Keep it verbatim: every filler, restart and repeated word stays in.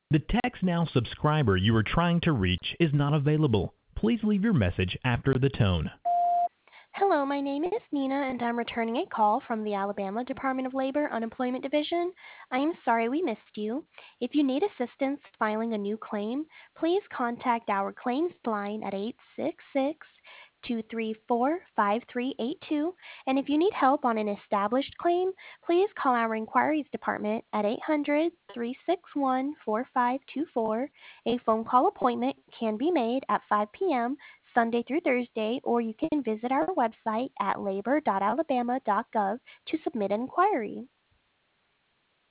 The TextNow subscriber you are trying to reach is not available. Please leave your message after the tone. Hello, my name is Nina, and I'm returning a call from the Alabama Department of Labor Unemployment Division. I am sorry we missed you. If you need assistance filing a new claim, please contact our claims line at eight six six, two three four, five three eight two. And if you need help on an established claim, please call our inquiries department at eight hundred, three six one, four five two four. A phone call appointment can be made at five p m Sunday through Thursday, or you can visit our website at labor dot alabama dot gov to submit an inquiry.